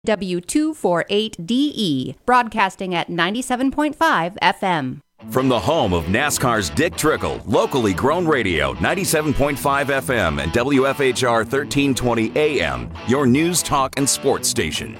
W248DE, broadcasting at 97.5 FM. From the home of NASCAR's Dick Trickle, locally grown radio, 97.5 FM and WFHR 1320 AM, your news, talk, and sports station.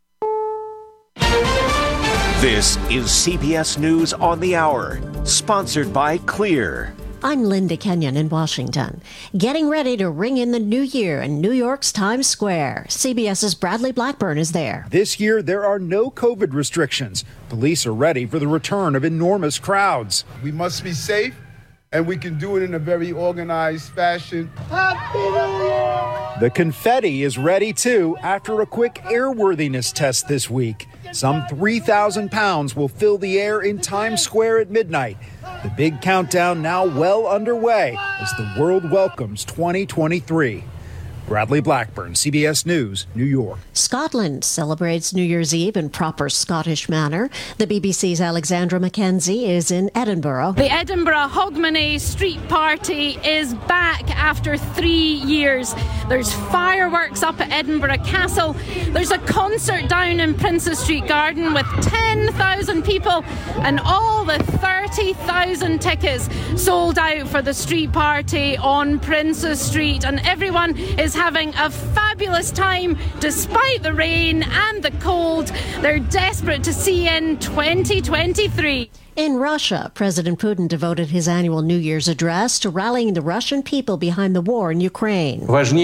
This is CBS News on the Hour, sponsored by Clear. I'm Linda Kenyon in Washington. Getting ready to ring in the new year in New York's Times Square. CBS's Bradley Blackburn is there. This year, there are no COVID restrictions. Police are ready for the return of enormous crowds. We must be safe, and we can do it in a very organized fashion. Happy New Year! The confetti is ready, too, after a quick airworthiness test this week. Some 3,000 pounds will fill the air in Times Square at midnight. The big countdown now well underway as the world welcomes 2023. Bradley Blackburn, CBS News, New York. Scotland celebrates New Year's Eve in proper Scottish manner. The BBC's Alexandra Mackenzie is in Edinburgh. The Edinburgh Hogmanay Street Party is back after 3 years. There's fireworks up at Edinburgh Castle. There's a concert down in Princes Street Garden with 10,000 people, and all the 30,000 tickets sold out for the street party on Princes Street, and everyone is having a fabulous time despite the rain and the cold. They're desperate to see in 2023. In Russia, President Putin devoted his annual New Year's address to rallying the Russian people behind the war in Ukraine.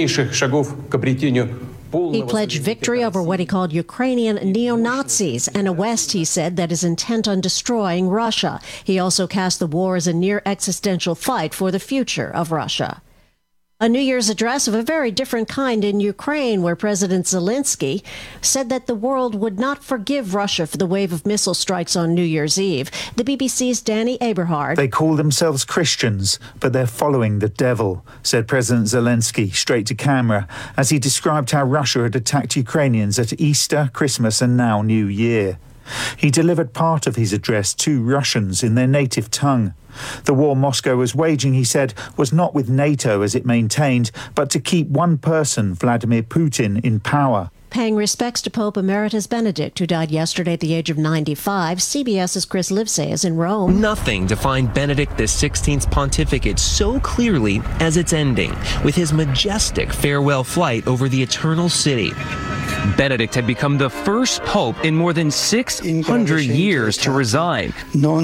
He pledged victory over what he called Ukrainian neo-Nazis and a West, he said, that is intent on destroying Russia. He also cast the war as a near existential fight for the future of Russia. A New Year's address of a very different kind in Ukraine, where President Zelensky said that the world would not forgive Russia for the wave of missile strikes on New Year's Eve. The BBC's Danny Aberhard. They call themselves Christians, but they're following the devil, said President Zelensky straight to camera as he described how Russia had attacked Ukrainians at Easter, Christmas and now New Year. He delivered part of his address to Russians in their native tongue. The war Moscow was waging, he said, was not with NATO as it maintained, but to keep one person, Vladimir Putin, in power. Paying respects to Pope Emeritus Benedict, who died yesterday at the age of 95, CBS's Chris Livesay is in Rome. Nothing defined Benedict XVI's pontificate so clearly as its ending, with his majestic farewell flight over the Eternal City. Benedict had become the first pope in more than 600 years to resign.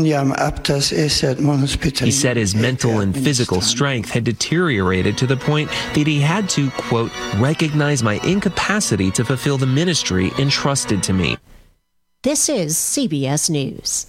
He said his mental and physical strength had deteriorated to the point that he had to, quote, recognize my incapacity to fulfill the ministry entrusted to me. This is CBS News.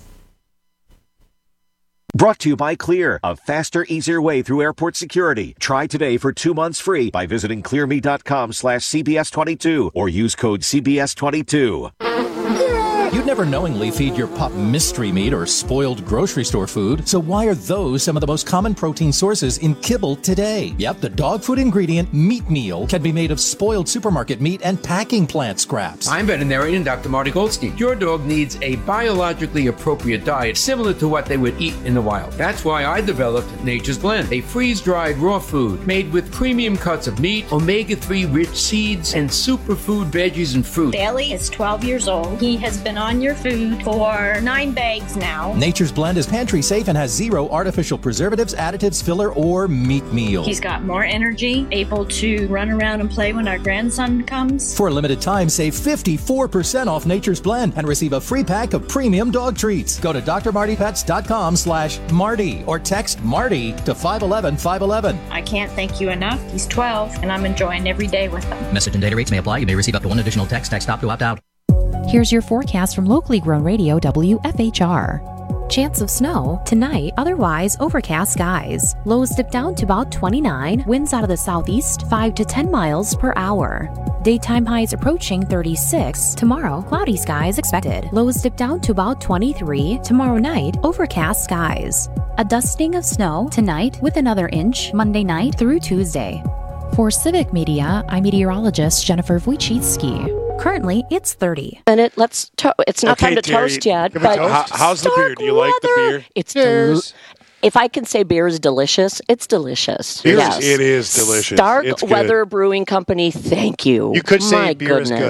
Brought to you by Clear, a faster, easier way through airport security. Try today for 2 months free by visiting clearme.com/CBS22 or use code CBS22. You'd never knowingly feed your pup mystery meat or spoiled grocery store food, so why are those some of the most common protein sources in kibble today? Yep, the dog food ingredient meat meal can be made of spoiled supermarket meat and packing plant scraps. I'm veterinarian Dr. Marty Goldstein. Your dog needs a biologically appropriate diet similar to what they would eat in the wild. That's why I developed Nature's Blend, a freeze-dried raw food made with premium cuts of meat, omega-3 rich seeds, and superfood veggies and fruit. Bailey is 12 years old. He has been on your food for 9 bags now. Nature's Blend is pantry safe and has 0 artificial preservatives, additives, filler, or meat meal. He's got more energy, able to run around and play when our grandson comes. For a limited time, save 54% off Nature's Blend and receive a free pack of premium dog treats. Go to drmartypets.com/Marty or text Marty to 511-511. I can't thank you enough. He's 12 and I'm enjoying every day with him. Message and data rates may apply. You may receive up to 1 additional text. Text stop to opt out. Here's your forecast from locally grown radio WFHR. Chance of snow tonight, otherwise overcast skies. Lows dip down to about 29, winds out of the southeast 5 to 10 miles per hour. Daytime highs approaching 36. Tomorrow, cloudy skies expected. Lows dip down to about 23. Tomorrow night, overcast skies. A dusting of snow tonight with another inch Monday night through Tuesday. For Civic Media, I'm meteorologist Jennifer Wojcicki. Currently, it's 30. Minute, it's not time to toast yet. But how's the beer? Do you like the beer? It's if I can say beer is delicious, it's delicious. Yes. It is delicious. Stark Weather Brewing Company, thank you. You could say My beer goodness. is good.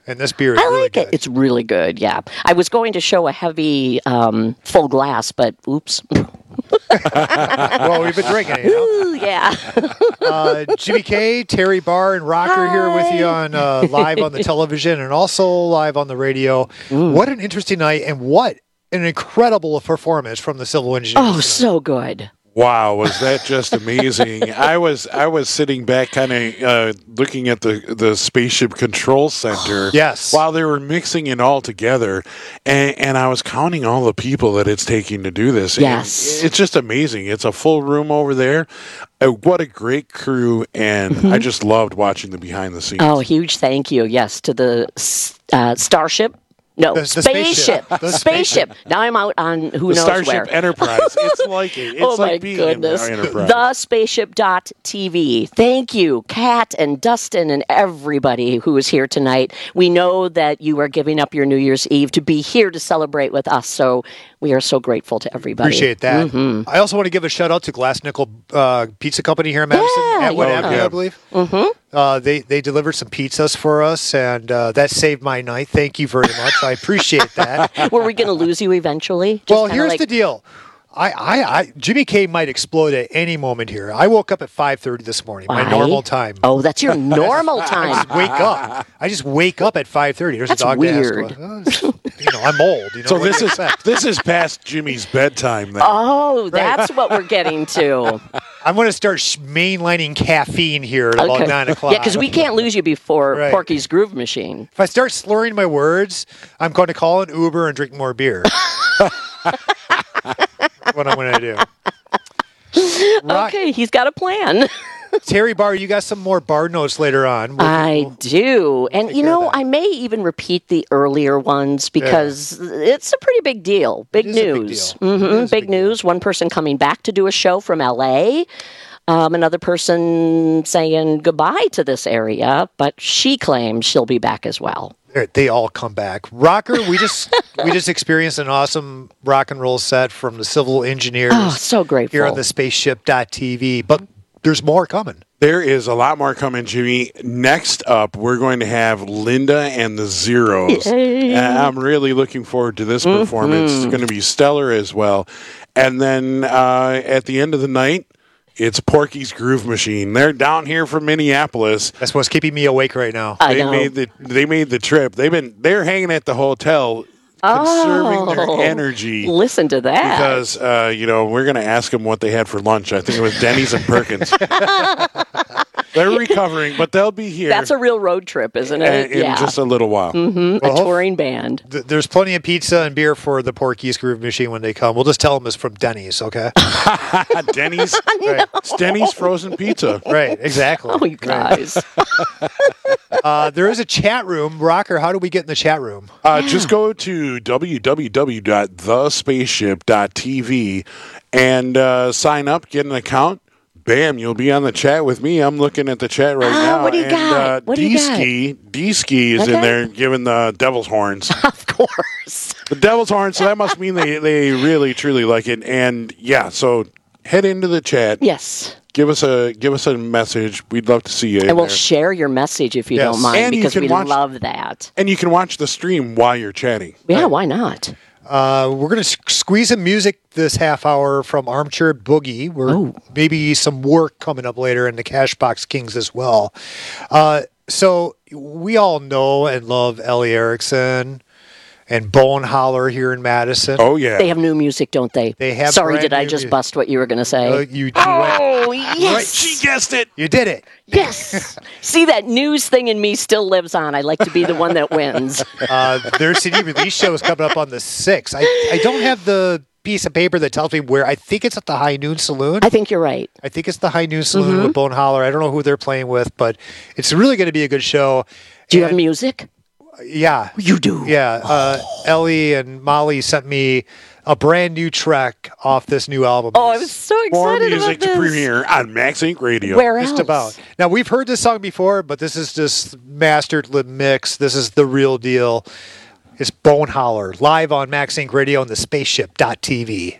And this beer is I really like good. it. It's really good, yeah. I was going to show a heavy full glass, but oops. Well, we've been drinking it, Ooh, yeah. Jimmy K, Terry Barr, and Rocker here with you on live on the television and also live on the radio. What an interesting night, and what an incredible performance from the Civil Engineers. Oh, so good. Wow, was that just amazing? I was sitting back kind of looking at the Spaceship Control Center. Yes. While they were mixing it all together, and I was counting all the people that it's taking to do this. Yes. And it's just amazing. It's a full room over there. What a great crew, and I just loved watching the behind the scenes. Oh, huge thank you, yes, to the Starship. No, The spaceship. The Spaceship. Now I'm out on who knows Starship where. Enterprise. It's like it. It's oh like my being goodness. in Enterprise. TheSpaceship.tv. Thank you, Kat and Dustin and everybody who is here tonight. We know that you are giving up your New Year's Eve to be here to celebrate with us, so we are so grateful to everybody. Appreciate that. Mm-hmm. I also want to give a shout out to Glass Nickel Pizza Company here in Madison. Yeah, at Wood yeah. Avenue, I believe. Mm-hmm. They delivered some pizzas for us, and that saved my night. Thank you very much. I appreciate that. Were we going to lose you eventually? Just Well, kinda here's like- the deal. Jimmy K might explode at any moment here. I woke up at 5:30 this morning, my Why? normal time. Oh, that's your normal I time. just wake up. I just wake up at 5:30. There's That's a dog weird. to ask. I'm old. So what do you this is expect? this is past Jimmy's bedtime then. Oh, that's what we're getting to. I'm going to start mainlining caffeine here at about 9 o'clock. Yeah, because we can't lose you before Right. Porky's Groove Machine. If I start slurring my words, I'm going to call an Uber and drink more beer. That's what I'm going to do. Okay, he's got a plan. Terry Barr, you got some more bar notes later on. I do. And, you know, I may even repeat the earlier ones because it's a pretty big deal. Big news. Big news. One person coming back to do a show from L.A., another person saying goodbye to this area, but she claims she'll be back as well. They all come back. Rocker, we just experienced an awesome rock and roll set from the Civil Engineers. Oh, so grateful. Here on the Spaceship.tv. But there's more coming. There is a lot more coming, Jimmy. Next up, we're going to have Linda and the Zeros. I'm really looking forward to this performance. It's going to be stellar as well. And then at the end of the night, it's Porky's Groove Machine. They're down here from Minneapolis. That's what's keeping me awake right now. I know. They made the trip. They're hanging at the hotel, conserving their energy. Listen to that. Because we're going to ask them what they had for lunch. I think it was Denny's and Perkins. They're recovering, but they'll be here. That's a real road trip, isn't it? In just a little while. A touring band. There's plenty of pizza and beer for the Porky's Groove Machine when they come. We'll just tell them it's from Denny's, okay? Denny's? Right. It's Denny's frozen pizza. Right, exactly. Oh, you guys. There is a chat room. Rocker, how do we get in the chat room? Just go to www.thespaceship.tv and sign up, get an account. Bam, you'll be on the chat with me. I'm looking at the chat right now. What do you got? What do you got? D-Ski is in there giving the devil's horns. Of course. The devil's horns, so that must mean they really, truly like it. And, yeah, so head into the chat. Yes. Give us a message. We'd love to see you in And we'll there. share your message if you don't mind, And you because can we watch- love that. And you can watch the stream while you're chatting. Yeah, why not? We're going to squeeze some music this half hour from Armchair Boogie. Maybe some work coming up later in the Cashbox Kings as well. So we all know and love Ellie Erickson and Bone Holler here in Madison. Oh, yeah. They have new music, don't they? They have Sorry, brand did I new just music. bust what you were going to say? Oh, yes. Right, she guessed it. You did it. Yes. See, that news thing in me still lives on. I like to be the one that wins. Their CD release show is coming up on the 6th. I don't have the piece of paper that tells me where. I think it's at the High Noon Saloon. I think you're right. I think it's the High Noon Saloon with Bone Holler. I don't know who they're playing with, but it's really going to be a good show. Do you have music? Yeah. You do? Yeah. Ellie and Molly sent me a brand new track off this new album. Oh, I was so More excited music about this. to premiere on Max Inc. Radio. Where Just else? about. Now, we've heard this song before, but this is just mastered lip mix. This is the real deal. It's Bone Holler, live on Max Inc. Radio and the Spaceship.tv.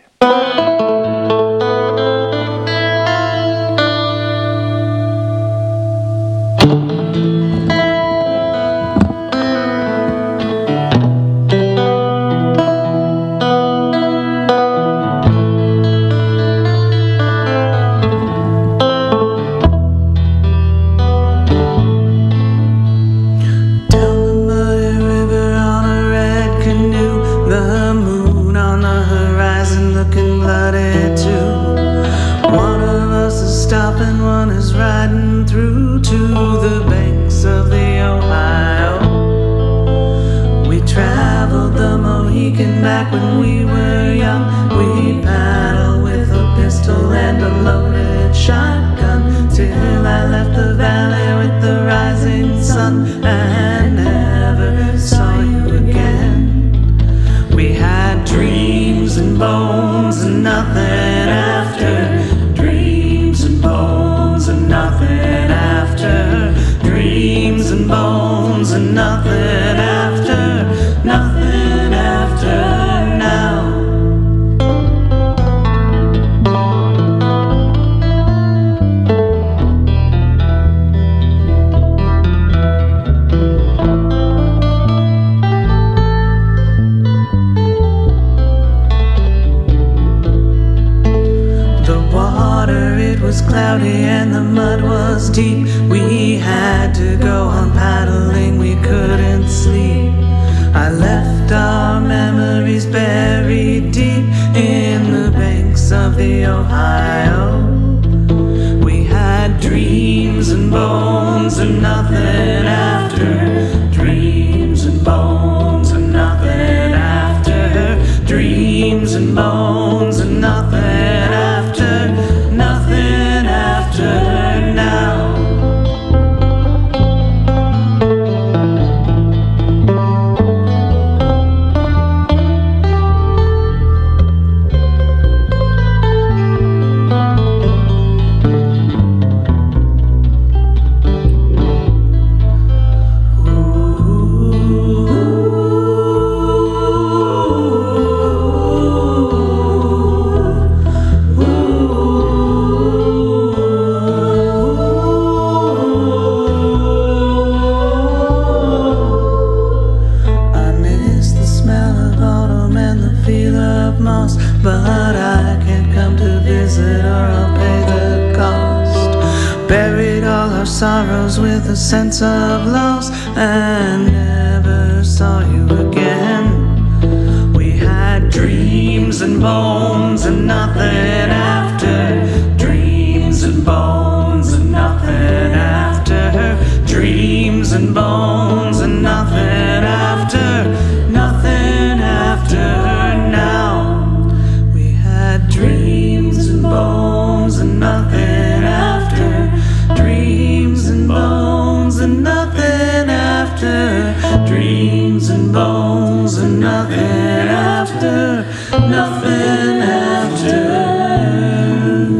Mohican back when we were young. We'd paddle with a pistol and a loaded shotgun till I left the valley with the rising sun and never saw you again. We had dreams and bones and nothing after. Dreams and bones and nothing after. Dreams and bones and nothing after. Nothing after now. Was cloudy and the mud was deep. We had to go on paddling, we couldn't sleep. I left our memories buried deep in the banks of the Ohio. We had dreams and bones and nothing after. Dreams and bones and nothing after. Dreams and bones and nothing after. Nothing after now. But I can't come to visit or I'll pay the cost. Buried all our sorrows with a sense of loss and never saw you again. We had dreams and bones and nothing after. Dreams and bones and nothing after. Dreams and bones and nothing after. Nothing after now. Dreams and bones and nothing after. Dreams and bones and nothing after. Dreams and bones and nothing after. Nothing after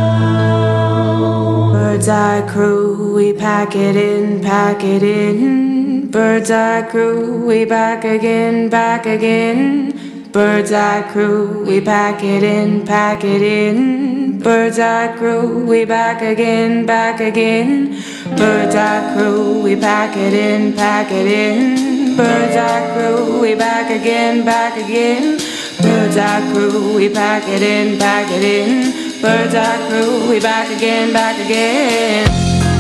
now. Bird's Eye Crew, we pack it in, pack it in. Bird's Eye Crew, we back again, back again. Bird's Eye Crew, we pack it in, pack it in. Bird's Eye Crew, we back again, back again. Bird's Eye Crew, we pack it in, pack it in. Bird's Eye Crew, we back again, back again. Bird's Eye Crew, we pack it in, pack it in. Bird's Eye Crew, we back again, back again.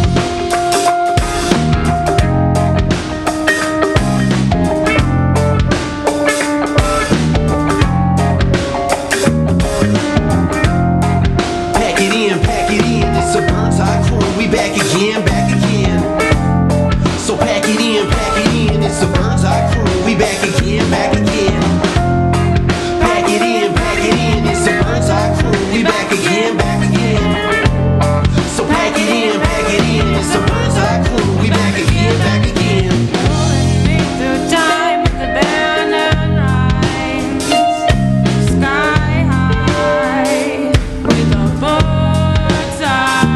Back again, back again. So pack it in, it's the Bird's Eye Crew. We back again, back again. Pack it in, it's the Bird's Eye Crew. We back again, back again. So pack it in, it's the Bird's Eye Crew. We back again, back again. Pulling me through time with the band and rhymes. Sky high with a bird's eye.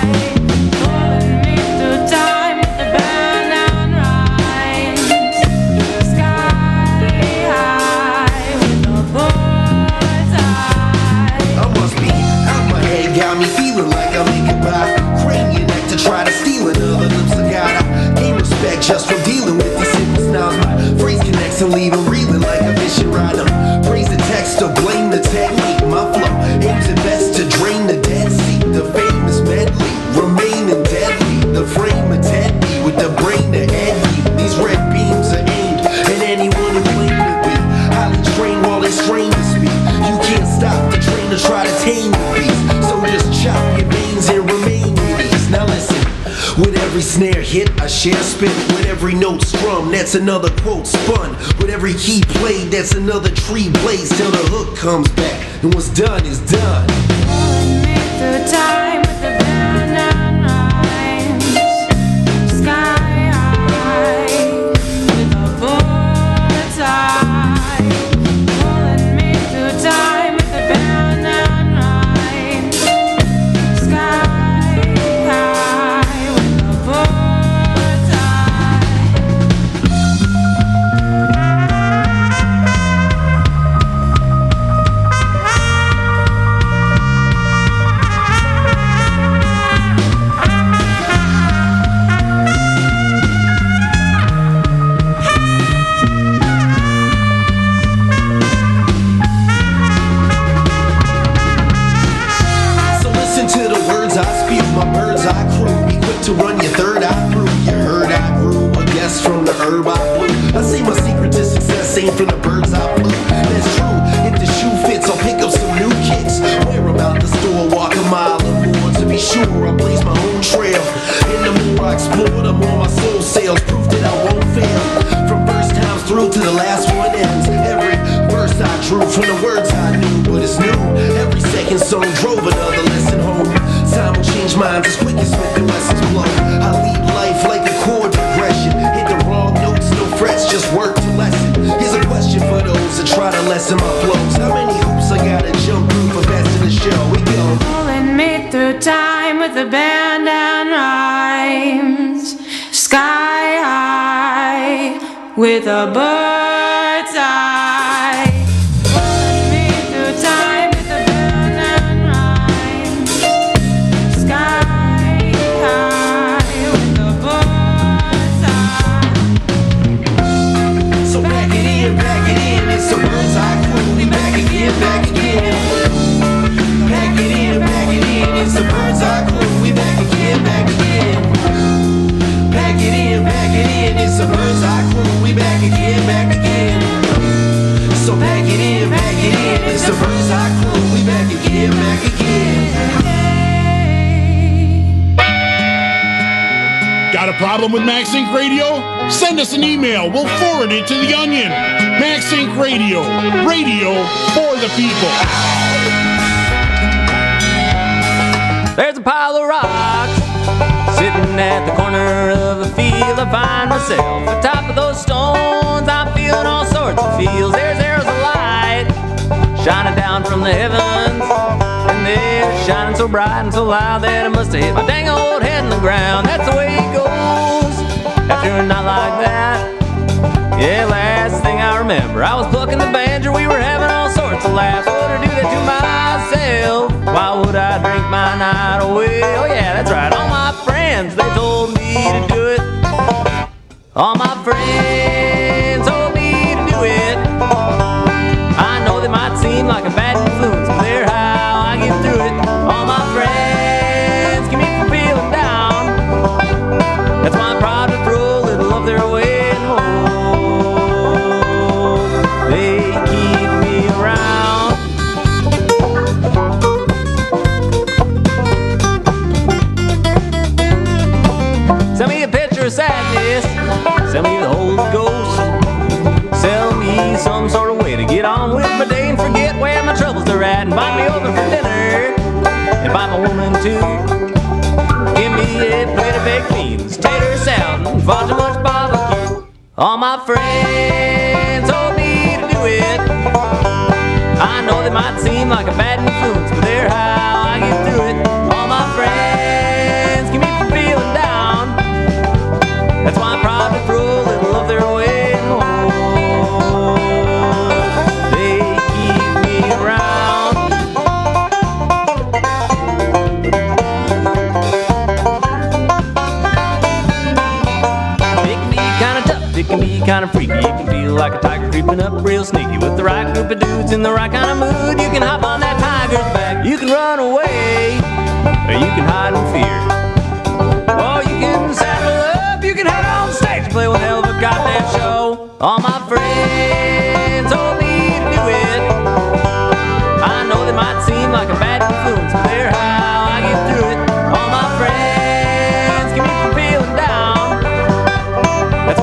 Got me feeling like I'm making by crane your neck to try to steal another lips I got. I gain respect just from dealing with these simple styles. My phrase connects and leave them reeling like a mission rider. Praise the text or blame the technique. My flow aims at best to drain the Dead Sea. The famous medley remaining deadly. The frame of Ted B with the brain to head me. These red beams are aimed at anyone who claimed to be highly trained while they strain to speak. You can't stop the train to try to tame the beast. So just chop your veins and remain with ease. Now listen, with every snare hit, I share spin. With every every note strummed, that's another quote spun. With every key played, that's another tree blazed till the hook comes back, and what's done is done. The time with the band and rhymes, sky high with a bull's eye. Pulling me through time with the band and rhymes, sky high with a bull's to run your third eye through. You heard I grew, a guess from the herb I blew. I see my secret to success ain't from the birds I flew. That's true, if the shoe fits, I'll pick up some new kicks. Wear them out the store, walk a mile or more. To be sure, I blaze my own trail. And the more I explore, the more my soul sails. Proof that I won't fail. From first times through to the last one ends. Every verse I drew from the words I knew, but it's new. Every second song drove another lesson home. Time will change minds as quick as Smith and Wesson's blow. I lead life like a chord progression. Hit the wrong notes, no frets, just work to lesson. Here's a question for those that try to lessen my flows. How many hoops I gotta jump through for best in the show? We go. Pulling me through time with the band and rhymes, sky high with a bird's eye. Pulling me through time with the band and rhymes, sky high with a bird's eye. So back it in, it's a bird's eye crew. We back again, back again. Back it in, it's a bird's eye crew. We back again, back again. Back it in, it's a bird's eye crew. We back again, back again. So back it in, it's a bird's eye crew. We back again, back again. Got a problem with MaxSync Radio? Send us an email. We'll forward it to The Onion. MaxSync Radio. Radio for the people. There's a pile of rocks sitting at the corner of a field. I find myself atop of those stones. I'm feeling all sorts of feels. There's arrows of light shining down from the heavens, and they're shining so bright and so loud that I must have hit my dang old head in the ground. That's the way it goes after a night like that. Yeah, last thing I remember, I was plucking the banjo. We were having all sorts of laughs. Would I do that to myself? Why would I drink my night away? Oh yeah, that's right. All my friends, they told me to do it. All my friends told me to do it. I know they might seem like a bad influence, but they're how I get through it. All my friends keep me from feeling down. That's why I'm proud to throw a little of their way and hope. They keep me around. Send me a picture of sadness. Send me the Holy Ghost. Sell me some sort of way to get on with my day and forget where my troubles are at. Invite me over for dinner. Invite my woman too. Give me a plate of baked beans, tater salad, and far too much barbecue. All my friends told me to do it. I know they might seem like a bad influence, but they're how I get through it. All my friends keep me from feeling down. That's why I'm proud to throw a little of their way and hope. They keep me around. It can be kind of tough, it can be kind of freaky. It can feel like a tiger creeping up real sneaky. With the right group of dudes in the right kind of mood, you can hop on that tiger's back. You can run away, or you can hide in fear. Oh, you can saddle up, you can head on stage and play one hell of a goddamn show. All my friends told me to do it. I know they might seem like a bad influence, but they're how I get through it. All my friends keep me from feeling down. That's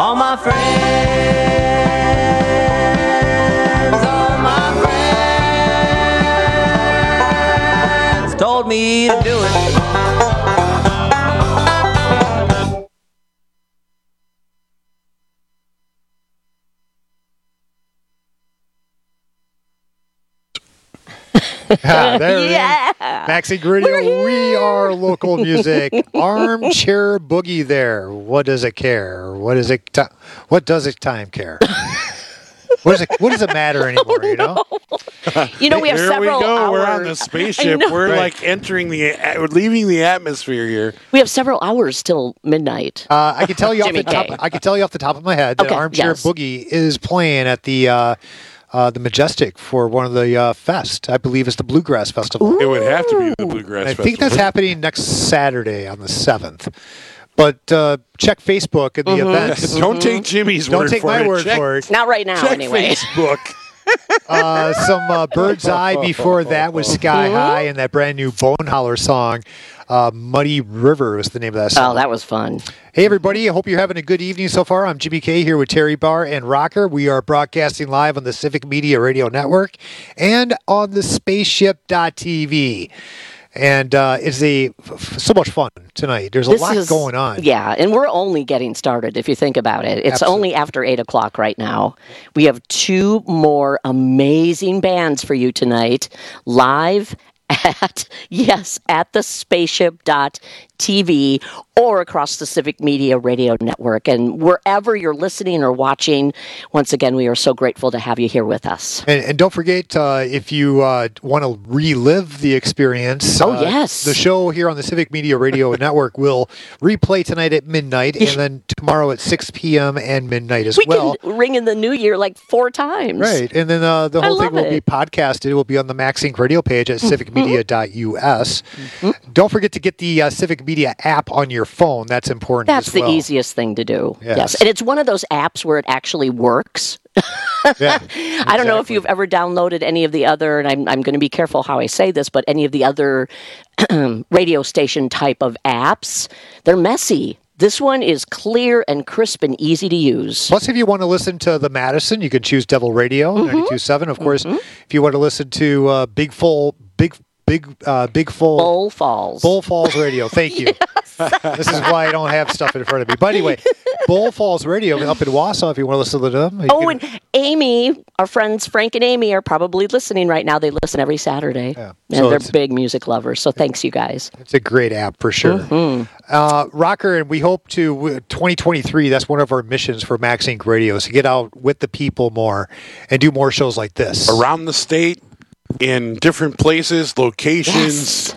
All my friends, told me to do it. There it is. Maxine Radio, we are local music. Armchair Boogie there. What does it care? What does it time care? What does it matter anymore, you know? You know, we have several hours. We're on the spaceship. We're like entering we're leaving the atmosphere here. We have several hours till midnight. I can tell you off the top. I can tell you off the top of my head that Armchair Boogie is playing at the Majestic for one of the fest. I believe it's the Bluegrass Festival. Ooh. It would have to be the Bluegrass Festival. I think that's happening next Saturday on the 7th. But check Facebook and the events. Don't take Jimmy's word for it. Don't take my word for it. Not right now, check anyway. Facebook. Some Bird's Eye before that was Sky High and that brand new Bone Holler song. Muddy River was the name of that song. Oh, that was fun. Hey, everybody. I hope you're having a good evening so far. I'm Jimmy K here with Terry Barr and Rocker. We are broadcasting live on the Civic Media Radio Network and on the spaceship.tv. And it's so much fun tonight. There's a lot going on. Yeah, and we're only getting started, if you think about it. It's only after 8 o'clock right now. We have 2 more amazing bands for you tonight, live at the spaceship.tv or across the Civic Media Radio Network. And wherever you're listening or watching, once again, we are so grateful to have you here with us. And don't forget, if you want to relive the experience, the show here on the Civic Media Radio Network will replay tonight at midnight and then tomorrow at 6 p.m. and midnight as well. We can ring in the new year like 4 times. Right. And then the whole thing will be podcasted. It will be on the MaxSync radio page at civicmedia.us. Don't forget to get the Civic Media app on your phone. That's important That's as well. the easiest thing to do. Yes. And it's one of those apps where it actually works. I don't know if you've ever downloaded any of the other, and I'm going to be careful how I say this, but any of the other radio station type of apps. They're messy. This one is clear and crisp and easy to use. Plus, if you want to listen to the Madison, you can choose Devil Radio 92.7. Of course, if you want to listen to Big Full Bull Falls Radio. Thank you. This is why I don't have stuff in front of me. But anyway, Bull Falls Radio up in Wausau, if you want to listen to them. And Amy, our friends Frank and Amy are probably listening right now. They listen every Saturday. Yeah. And so they're big music lovers. So thanks, you guys. It's a great app for sure. Rocker, and we hope to, 2023, that's one of our missions for MaxSync Radio, is to get out with the people more and do more shows like this. Around the state. In different places, locations,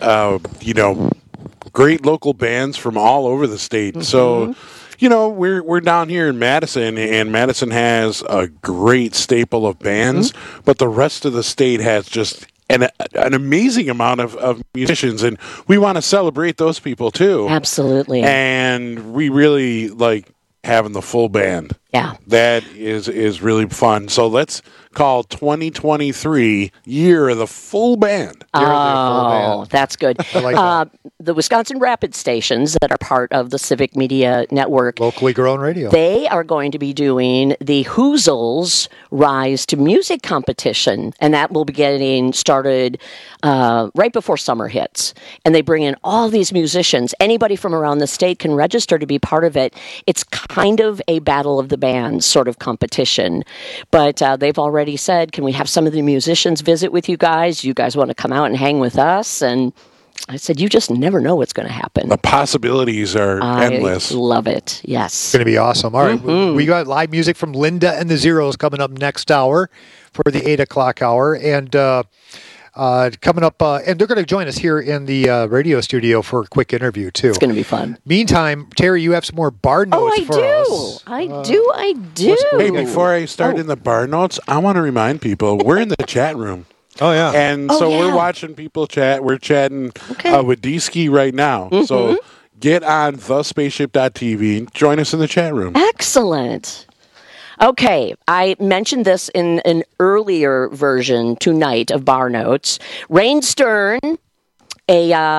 great local bands from all over the state. So, we're down here in Madison, and Madison has a great staple of bands, but the rest of the state has just an amazing amount of musicians, and we want to celebrate those people too. Absolutely. And we really like having the full band. Yeah. That is really fun. So let's call 2023 Year of the Full Band. That's good. I like that. The Wisconsin Rapid stations that are part of the Civic Media Network. Locally grown radio. They are going to be doing the Hoozles Rise to Music competition, and that will be getting started right before summer hits. And they bring in all these musicians. Anybody from around the state can register to be part of it. It's kind of a battle of the bands sort of competition. But they've already said, can we have some of the musicians visit with you guys? You guys want to come out and hang with us? And I said, you just never know what's going to happen. The possibilities are endless. I love it. Yes. It's going to be awesome. All right. We got live music from Linda and the Zeros coming up next hour for the 8 o'clock hour. And coming up, and they're going to join us here in the radio studio for a quick interview, too. It's going to be fun. Meantime, Terry, you have some more bar notes for us. I do. Hey, before I start in the bar notes, I want to remind people, we're in the chat room. Oh, yeah. And we're watching people chat. We're chatting with D-Ski right now. So get on thespaceship.tv. Join us in the chat room. Excellent. Okay, I mentioned this in an earlier version tonight of Bar Notes. Rain Stern, a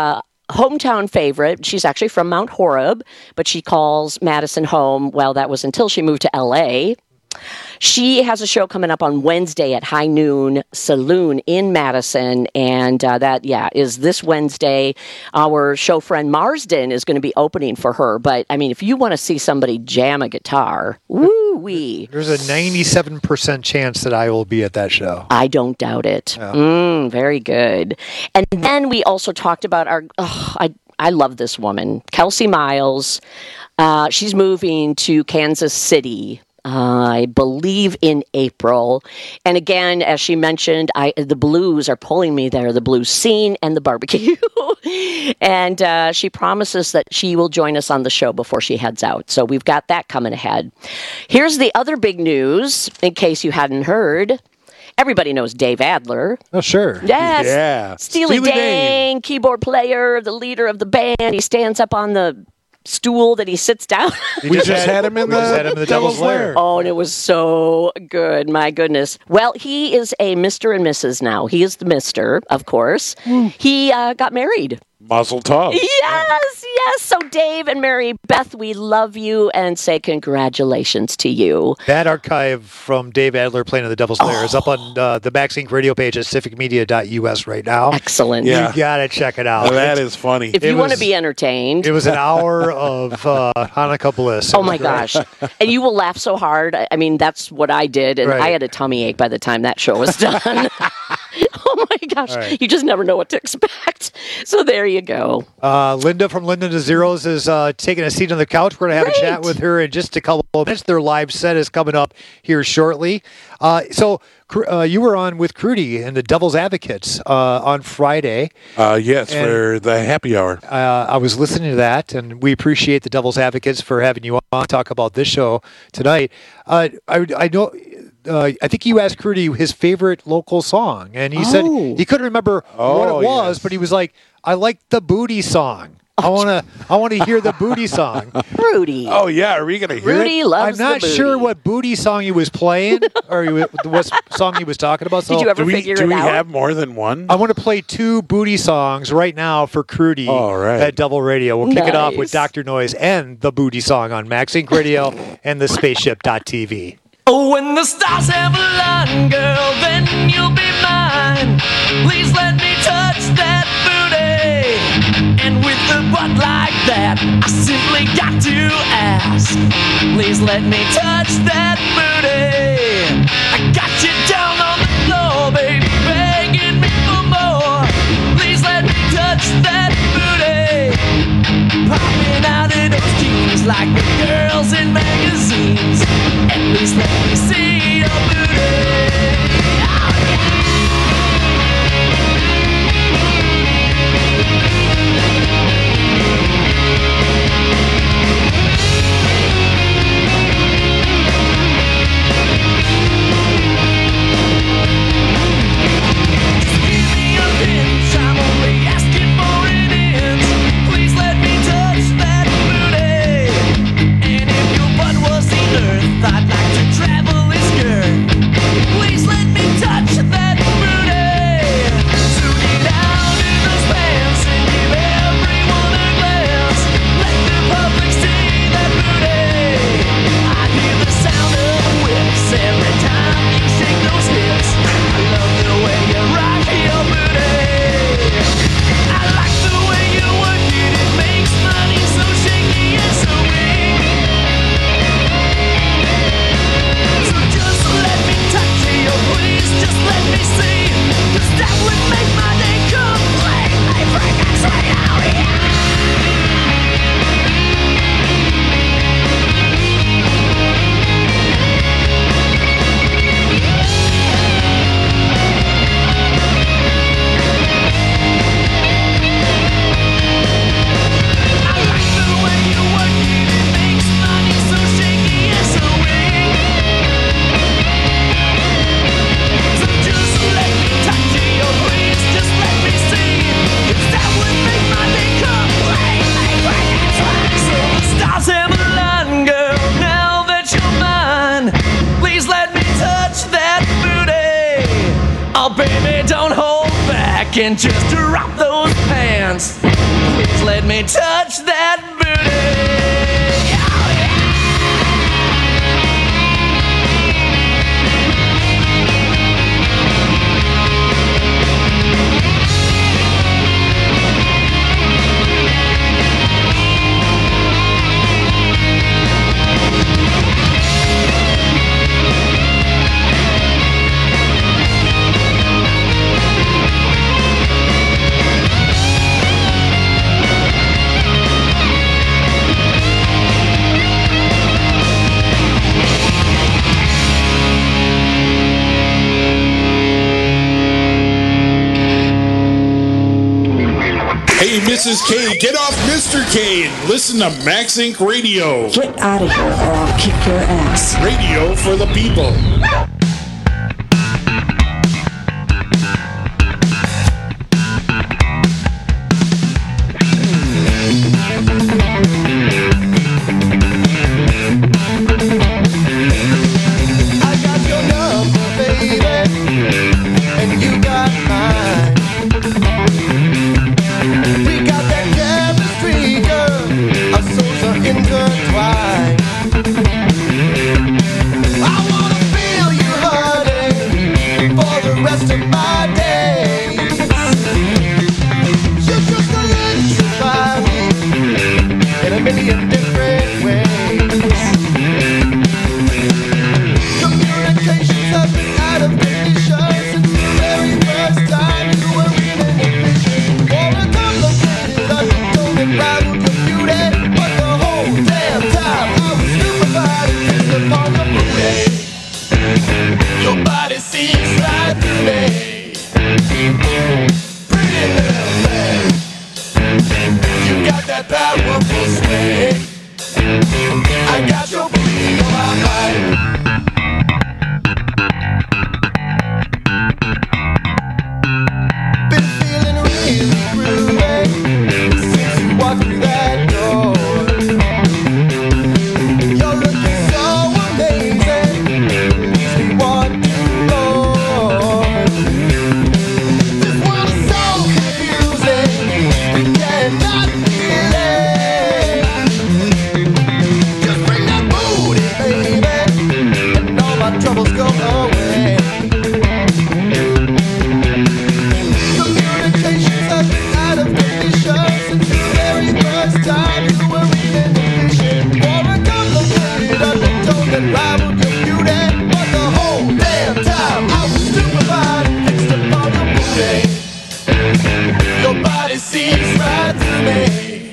hometown favorite. She's actually from Mount Horeb, but she calls Madison home. Well, that was until she moved to L.A. She has a show coming up on Wednesday at High Noon Saloon in Madison, and that is this Wednesday. Our show friend Marsden is going to be opening for her. But, I mean, if you want to see somebody jam a guitar, woo-wee. There's a 97% chance that I will be at that show. I don't doubt it. Yeah. Very good. And then we also talked about I love this woman, Kelsey Miles. She's moving to Kansas City, I believe in April. And again, as she mentioned, the blues are pulling me there, the blues scene and the barbecue. And she promises that she will join us on the show before she heads out. So we've got that coming ahead. Here's the other big news, in case you hadn't heard. Everybody knows Dave Adler. Oh, sure. Yes. Yeah. Steely Dan, keyboard player, the leader of the band. He stands up on the stool that he sits down. We just had him in the Devil's Lair. Oh, and it was so good. My goodness. Well, he is a Mr. and Mrs. now. He is the Mr., of course. He got married. Mazel tov. Yes. So Dave and Mary Beth, we love you and say congratulations to you. That archive from Dave Adler playing in the Devil's Lair is up on the Max Inc. radio page at cificmedia.us right now. Excellent. You got to check it out. Oh, that is funny. If you want to be entertained. It was an hour of Hanukkah bliss. Oh, my gosh. And you will laugh so hard. I mean, that's what I did. And I had a tummy ache by the time that show was done. Oh, my gosh. Right. You just never know what to expect. So there you go. Linda from Linda to Zeros is taking a seat on the couch. We're going to have a chat with her in just a couple of minutes. Their live set is coming up here shortly. So you were on with Crudy and the Devil's Advocates on Friday. Yes, for the happy hour. I was listening to that, and we appreciate the Devil's Advocates for having you on to talk about this show tonight. I know... I think you asked Crudy his favorite local song, and he said he couldn't remember what it was, but he was like, "I like the booty song. I want to hear the booty song." Rudy. Oh yeah, are we gonna hear Rudy it? loves I'm not the booty. sure what booty song he was playing or what song he was talking about. So did you ever figure it out? Do we have more than one? I want to play 2 booty songs right now for Crudy at Double Radio. We'll kick it off with Dr. Noise and the booty song on Max Inc. Radio and the Spaceship.tv. Oh, when the stars have aligned, girl, then you'll be mine. Please let me touch that booty. And with a butt like that, I simply got to ask. Please let me touch that booty. I got you down on the floor, baby, begging me for more. Please let me touch that booty. Popping out of those jeans like the girls in magazines. At least let me see your booty. Just give me a pinch, I'm only asking for an inch. Please let me touch that booty. And if your butt was the earth, I'd like to travel this skirt. Please let me touch that booty. So get out in those pants and give everyone a glance. Let the public see that booty. I hear the sound of whips every time you shake those hips. I love the way you rock your booty. I like the way you work it. It makes money so shaky and so weak. So just let me touch you, please, just let me see. 'Cause that would make my day completely freaking sweet. Oh yeah. I like the way you work it. It makes money so shaky and so weak. So just let me touch you, please, just let me see. 'Cause that would make my day completely freaking sweet. So the stars have aligned, girl, now that you're mine. Please let me touch that booty. Oh baby, don't hold back and just drop those pants. Just let me touch that booty. Hey, Mrs. K, get off Mr. K and listen to Max Inc. Radio. Get out of here or I'll kick your ass. Radio for the people. I got your number, baby, and you got mine. We got that chemistry, girl. Our souls are intertwined. I wanna feel you, honey, for the rest of my days. You're just electrify me in a million different ways. Communications have been out of condition since the very first time you were in an ignition. For a complicated, undertone rival computer, but the whole damn time I was stupefied and fixed upon your booty. Your body seems right through me. Pretty little thing, you got that powerful swing. I got your booty on my mind. Been feeling really groovy since you walked through that door. You're looking so amazing, leaves me wanting more. This world is so confusing, we cannot feel it. Just bring that booty, baby, and all my troubles go away. Communications have been out of condition since the very first time you were in an ignition. For a complicated undertone that rivaled your beauty, but the whole damn time I was stupefied and fixed upon your booty. Your body seems right through me.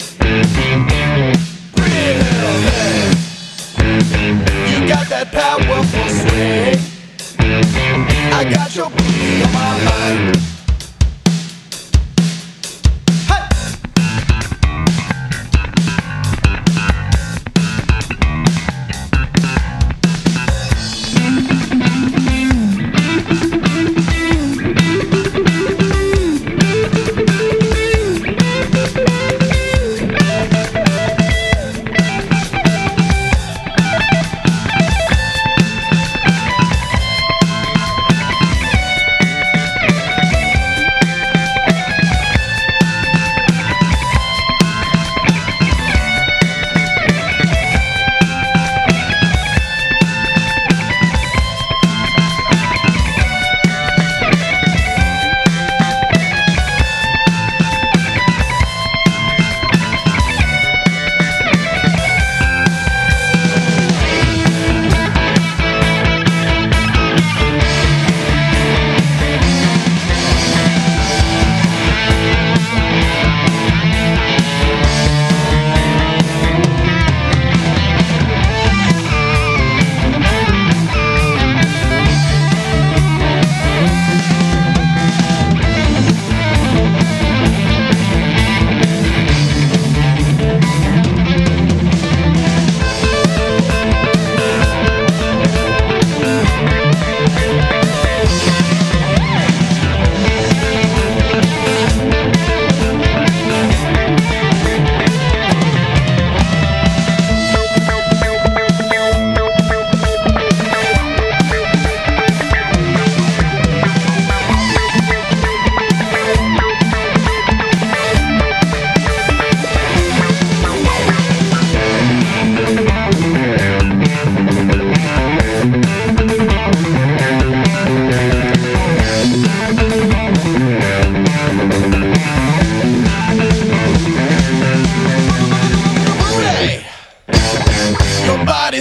Pretty little thing, you got that powerful swing. I got your booty on my mind.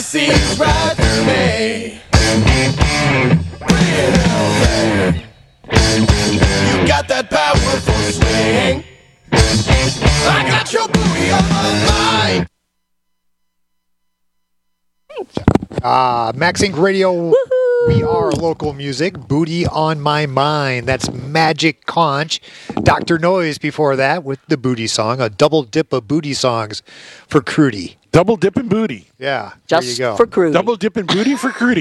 sees right through me. You got that powerful swing. I got your booty on my mind. Max Inc. Radio. Woohoo! We are local music. Booty on my mind. That's Magic Conch. Dr. Noise before that with the booty song. A double dip of booty songs for Crudy. Double dipping booty. Yeah. Just there you go. for Crudy. Double dipping booty for Crudy.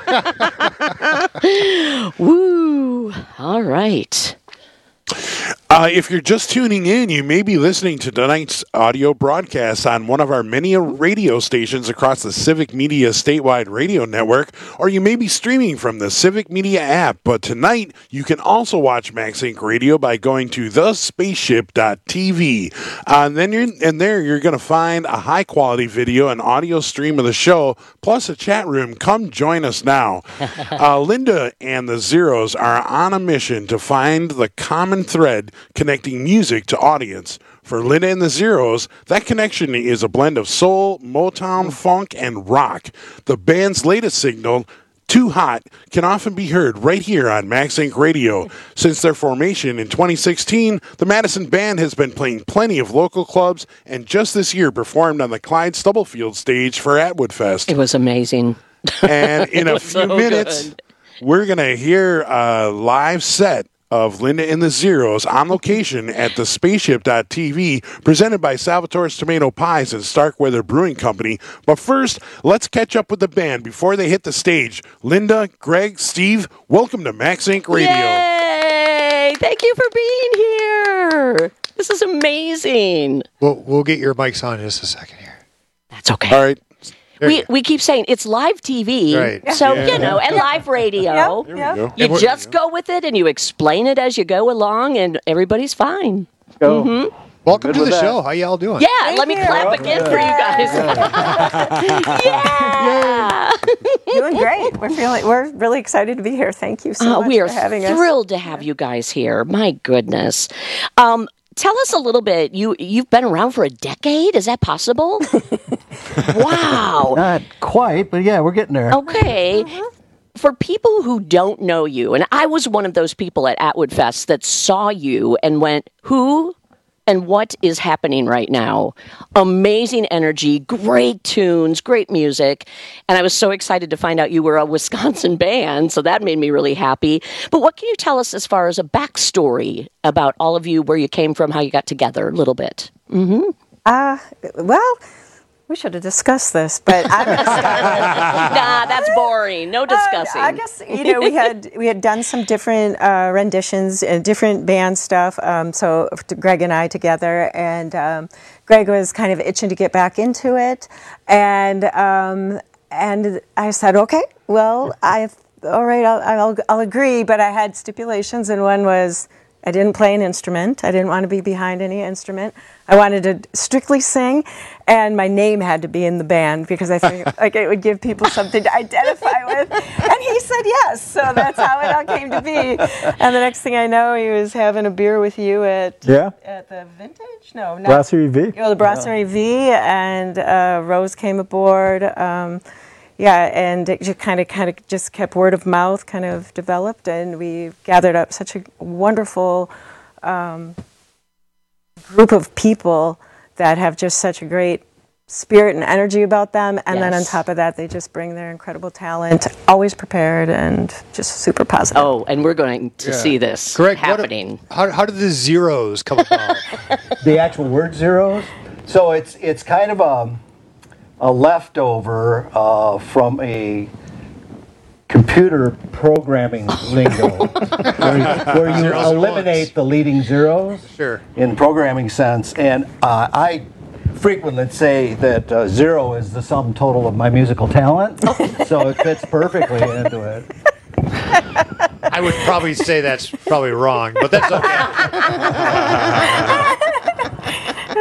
Woo! All right. If you're just tuning in, you may be listening to tonight's audio broadcast on one of our many radio stations across the Civic Media statewide radio network, or you may be streaming from the Civic Media app. But tonight, you can also watch Max Inc. Radio by going to thespaceship.tv. And there you're going to find a high-quality video and audio stream of the show, plus a chat room. Come join us now. Linda and the Zeros are on a mission to find the common thread connecting music to audience. For Linda and the Zeros, that connection is a blend of soul, Motown, funk, and rock. The band's latest single, Too Hot, can often be heard right here on Max Inc. Radio. Since their formation in 2016, the Madison Band has been playing plenty of local clubs and just this year performed on the Clyde Stubblefield stage for Atwood Fest. It was amazing. And in a few minutes, we're going to hear a live set of Linda and the Zeros on location at the Spaceship.tv, presented by Salvatore's Tomato Pies and Starkweather Brewing Company. But first, let's catch up with the band before they hit the stage. Linda, Greg, Steve, welcome to Max Inc. Radio. Yay! Thank you for being here. This is amazing. We'll get your mics on in just a second here. That's okay. All right. We keep saying it's live TV, right. So, and live radio. You just go with it and you explain it as you go along, and everybody's fine. Mm-hmm. Welcome to the show. How y'all doing? Yeah, let me clap again for you guys. Yeah. Doing great. We're really excited to be here. Thank you so much for having us. We are thrilled to have you guys here. My goodness. Tell us a little bit. You've been around for a decade. Is that possible? Wow. Not quite, but yeah, we're getting there. Okay. For people who don't know you, and I was one of those people at Atwood Fest that saw you and went, who and what is happening right now? Amazing energy, great tunes, great music. And I was so excited to find out you were a Wisconsin band, so that made me really happy. But what can you tell us as far as a backstory about all of you, where you came from, how you got together, a little bit? Mm-hmm. Well, we should have discussed this, but I'm going to start. Nah, that's boring. No discussing. I guess we had done some different renditions and different band stuff. So Greg and I together, and Greg was kind of itching to get back into it, and I said, okay, well, all right, I'll agree, but I had stipulations, and one was I didn't play an instrument. I didn't want to be behind any instrument. I wanted to strictly sing, and my name had to be in the band because I think like it would give people something to identify with. And he said yes, so that's how it all came to be. And the next thing I know, he was having a beer with you at the Vintage? No, not Brasserie V. The Brasserie V, and Rose came aboard. And it just kind of just kept word of mouth, kind of developed, and we gathered up such a wonderful group of people that have just such a great spirit and energy about them. And then on top of that, they just bring their incredible talent, always prepared and just super positive. Oh, and we're going to see this happening. How did the Zeros come about? The actual word Zeros? So it's kind of a leftover from a computer programming lingo where you eliminate the leading zeros in programming sense. And I frequently say that zero is the sum total of my musical talent, so it fits perfectly into it. I would probably say that's probably wrong, but that's okay.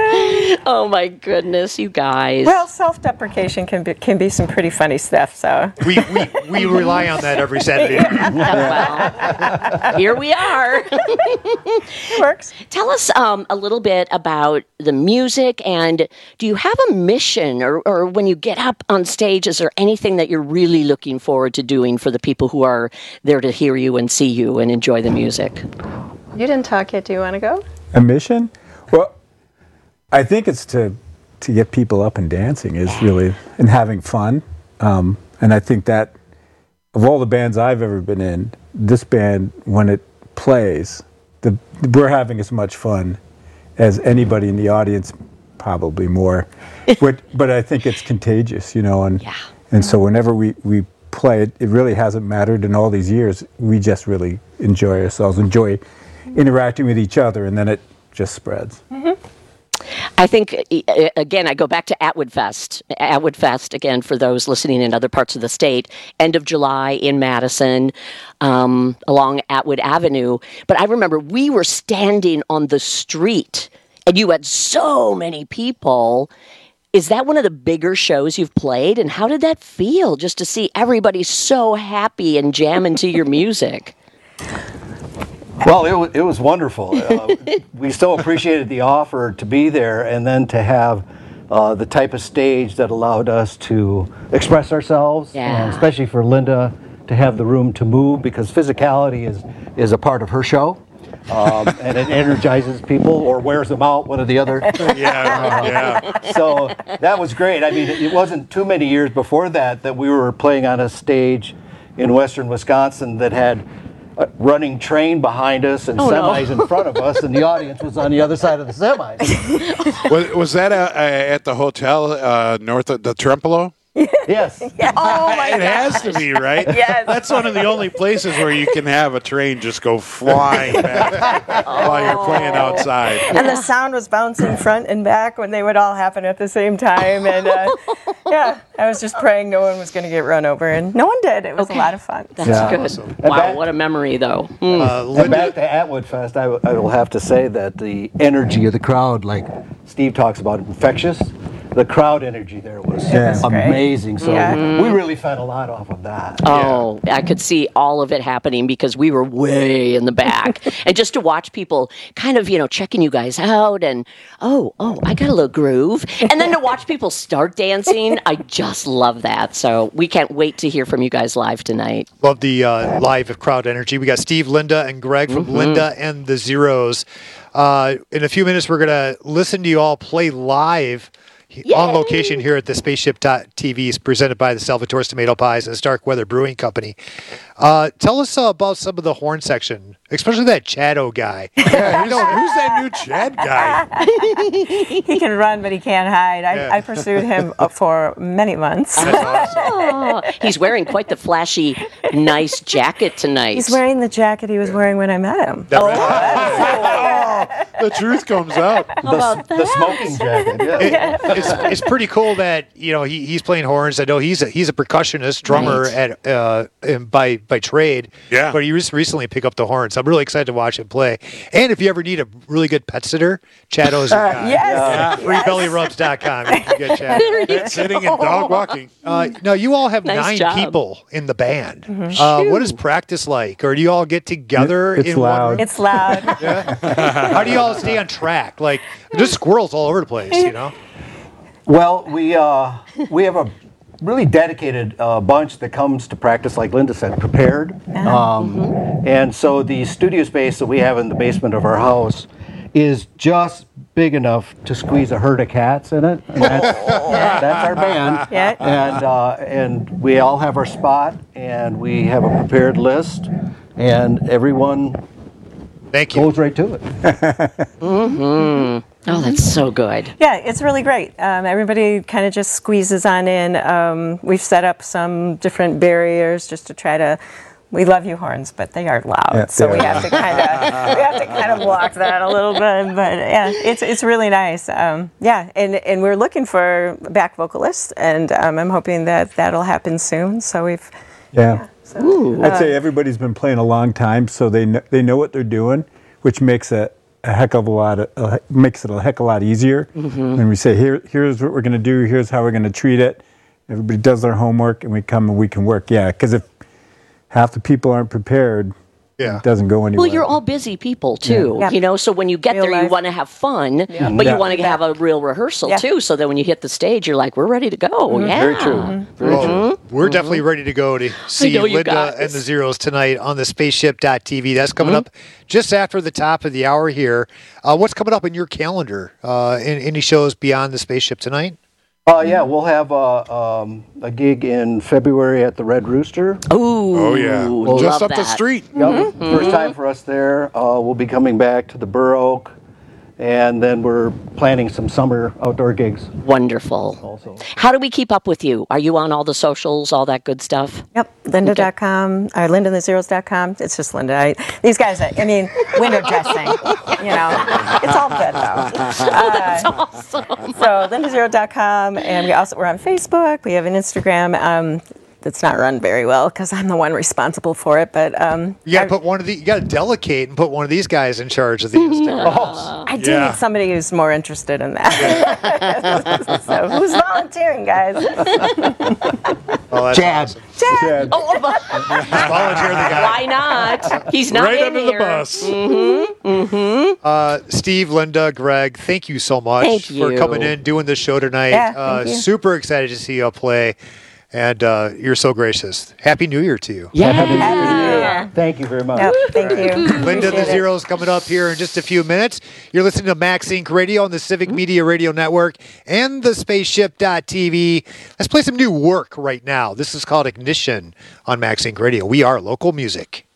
Oh my goodness, you guys. Well, self-deprecation can be some pretty funny stuff. So we rely on that every Saturday. Well, here we are. It works. Tell us a little bit about the music, and do you have a mission, or when you get up on stage, is there anything that you're really looking forward to doing for the people who are there to hear you and see you and enjoy the music? You didn't talk yet. Do you want to go? A mission? Well, I think it's to get people up and dancing is really, and having fun. And I think that of all the bands I've ever been in, this band, when it plays, we're having as much fun as anybody in the audience, probably more. But I think it's contagious, and so whenever we play, it really hasn't mattered in all these years. We just really enjoy ourselves, enjoy interacting with each other, and then it just spreads. Mm-hmm. I think, again, I go back to Atwood Fest. Atwood Fest, again, for those listening in other parts of the state, end of July in Madison, along Atwood Avenue. But I remember we were standing on the street, and you had so many people. Is that one of the bigger shows you've played? And how did that feel, just to see everybody so happy and jamming to your music? Well, it was wonderful. We so appreciated the offer to be there, and then to have the type of stage that allowed us to express ourselves, and especially for Linda to have the room to move, because physicality is a part of her show. And it energizes people or wears them out, one or the other. So that was great. I mean, it wasn't too many years before that we were playing on a stage in western Wisconsin that had a running train behind us and semis in front of us, and the audience was on the other side of the semis. Was that at the hotel north of the Trempolo? Yes. Oh my It has to be, right? Yes. That's one of the only places where you can have a train just go flying back while you're playing outside. And the sound was bouncing front and back when they would all happen at the same time. And I was just praying no one was going to get run over, and no one did. It was a lot of fun. That's good. Awesome. Wow, what a memory, though. And back to Atwood Fest, I will have to say that the energy of the crowd, like Steve talks about, infectious. The crowd energy there was amazing. So we really fed a lot off of that. Oh, I could see all of it happening because we were way in the back. And just to watch people kind of, checking you guys out and, oh, I got a little groove. And then to watch people start dancing, I just love that. So we can't wait to hear from you guys live tonight. Love the live crowd energy. We got Steve, Linda, and Greg from Linda and the Zeros. In a few minutes, we're going to listen to you all play live on location here at the Spaceship.TV, is presented by the Salvatore's Tomato Pies and Stark Weather Brewing Company. Tell us about some of the horn section, especially that Chado guy. Yeah, who's that new Chad guy? He can run, but he can't hide. I pursued him for many months. That's awesome. He's wearing quite the flashy, nice jacket tonight. He's wearing the jacket he was wearing when I met him. The truth comes out. The smoking jacket. It's pretty cool that he's playing horns. I know he's a percussionist, drummer by trade. Yeah. But he just recently picked up the horns. I'm really excited to watch him play. And if you ever need a really good pet sitter, Chado's a guy. Yes. FreeBellyRubs.com. You can get Chado. Sitting and dog walking. Now you all have Nice 9 job. people in the band. What is practice like? Or do you all get together? It's in loud. One room? It's loud. How do you all stay on track? Like, there's squirrels all over the place, Well, we have a really dedicated bunch that comes to practice, like Linda said, prepared. And so the studio space that we have in the basement of our house is just big enough to squeeze a herd of cats in it. And that's our band. And we all have our spot, and we have a prepared list, and everyone goes right to it. Oh, that's so good. Yeah, it's really great. Everybody kind of just squeezes on in. We've set up some different barriers just to try to. We love you horns, but they are loud, so we have to kind of block that a little bit. But yeah, it's really nice. And we're looking for back vocalists, and I'm hoping that'll happen soon. So we've I'd say everybody's been playing a long time, so they know what they're doing, which makes a heck of a lot makes it a heck of a lot easier when we say here's what we're going to do, here's how we're going to treat it. Everybody does their homework, and we come and we can work. Yeah, because if half the people aren't prepared, it doesn't go anywhere. Well, you're all busy people too, Yeah. you know. So when you get there, you want to have fun, but you want to have a real rehearsal too. So that when you hit the stage, you're like, "We're ready to go." Yeah, Very true. Well, we're definitely ready to go to see know you Linda guys. and the Zeros tonight on the Spaceship.tv. That's coming up just after the top of the hour here. What's coming up in your calendar? Any shows beyond the Spaceship tonight? Yeah, we'll have a gig in February at the Red Rooster. Ooh, Oh, yeah. love Just up the that. street. Yep. First time for us there. We'll be coming back to the Burr Oak, and then we're planning some summer outdoor gigs. Wonderful. Also. How do we keep up with you? Are you on all the socials, all that good stuff? Yep, Linda.com, or LindaandtheZeros.com. It's just Linda. These guys, I mean, window dressing, you know. It's all good, though. That's awesome. So, LindaZero.com, and we're on Facebook. We have an Instagram that's not run very well because I'm the one responsible for it. But You got to delegate and put one of these guys in charge of the Instagram. I do need somebody who's more interested in that. So, who's volunteering, guys? Oh, that's awesome. Chad. Oh, Volunteer the guy. why not? He's not Right in under here. the bus. Steve, Linda, Greg, thank you so much Thank for you. coming in, doing this show tonight. Yeah, thank you. Super excited to see you play, and you're so gracious. Happy New Year to you. Yeah. Happy New Year. Thank you very much. Yep, thank you. Linda the Appreciate it. Zeros coming up here in just a few minutes. You're listening to Max Inc. Radio on the Civic Media Radio Network and the Spaceship.tv. Let's play some new work right now. This is called Ignition on Max Inc. Radio. We are local music.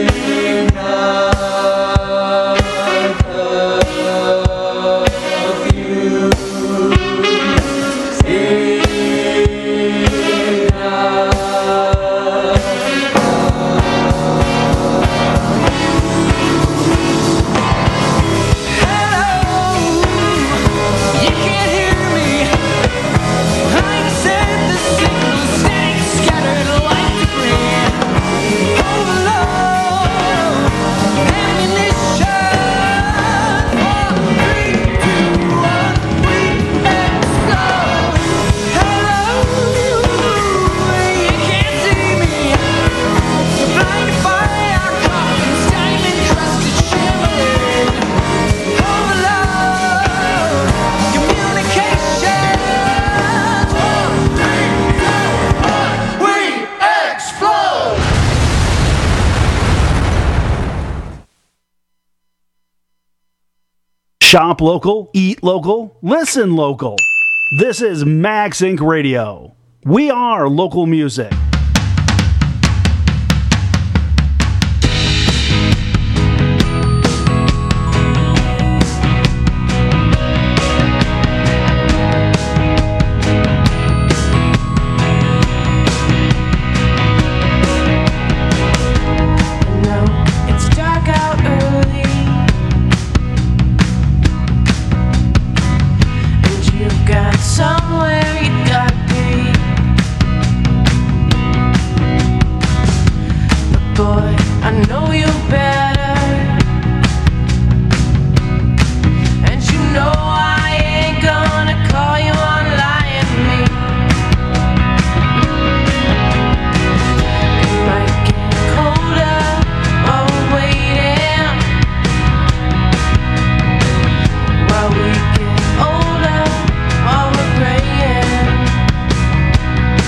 Shop local, eat local, listen local. This is Max Inc. Radio. We are local music.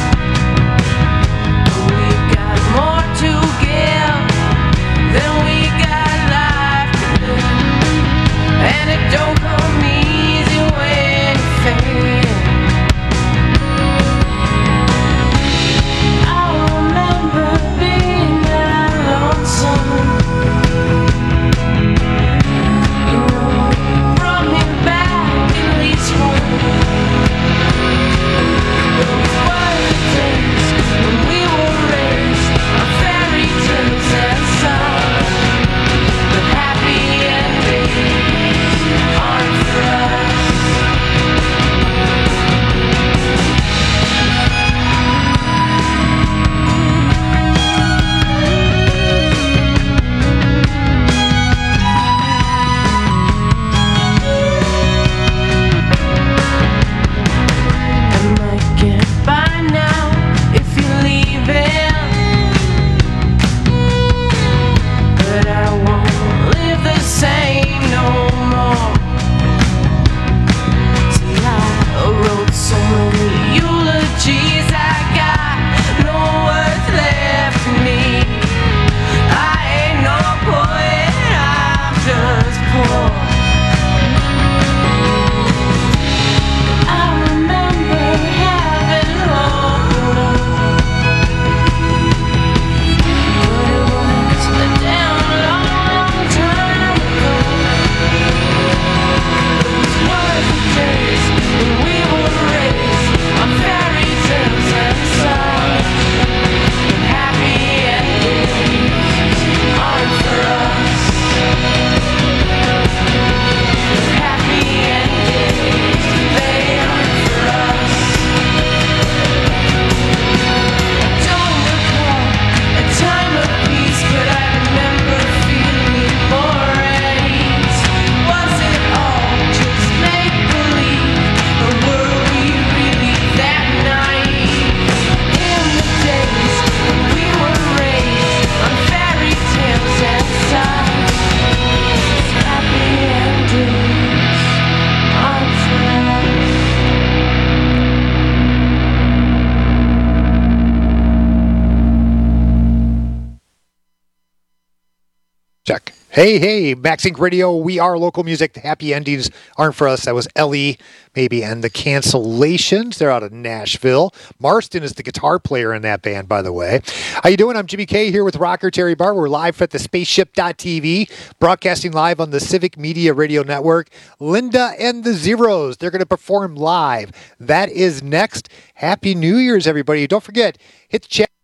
Then we Check. Hey, Max Inc. Radio, we are local music. The happy endings aren't for us. That was Ellie, maybe, and the Cancellations. They're out of Nashville. Marston is the guitar player in that band, by the way. How you doing? I'm Jimmy K here with rocker Terry Barber. We're live at the spaceship.tv, broadcasting live on the Civic Media Radio Network. Linda and the Zeros, they're going to perform live. That is next. Happy New Year's, everybody. Don't forget, hit the chat.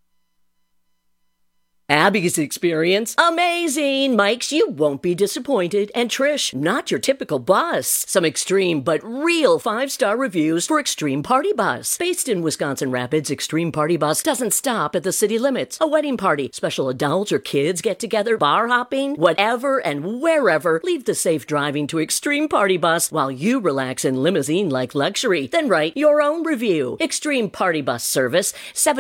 Abby's experience, amazing. Mike's, you won't be disappointed. And Trish, not your typical bus. Some extreme but real 5-star reviews for Extreme Party Bus. Based in Wisconsin Rapids, Extreme Party Bus doesn't stop at the city limits. A wedding party, special adults or kids get together, bar hopping, whatever and wherever. Leave the safe driving to Extreme Party Bus while you relax in limousine-like luxury. Then write your own review. Extreme Party Bus Service,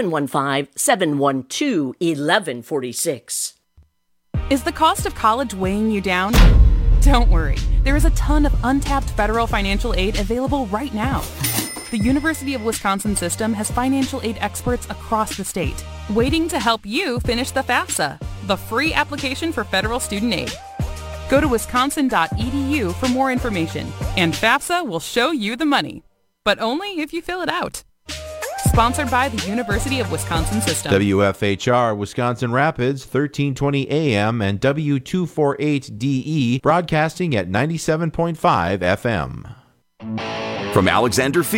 715-712-1146. Is the cost of college weighing you down? Don't worry. There is a ton of untapped federal financial aid available right now. The University of Wisconsin system has financial aid experts across the state, waiting to help you finish the FAFSA, the free application for federal student aid. Go to wisconsin.edu for more information, and FAFSA will show you the money, but only if you fill it out. Sponsored by the University of Wisconsin System. WFHR Wisconsin Rapids, 1320 AM and W248DE, broadcasting at 97.5 FM. From Alexander Field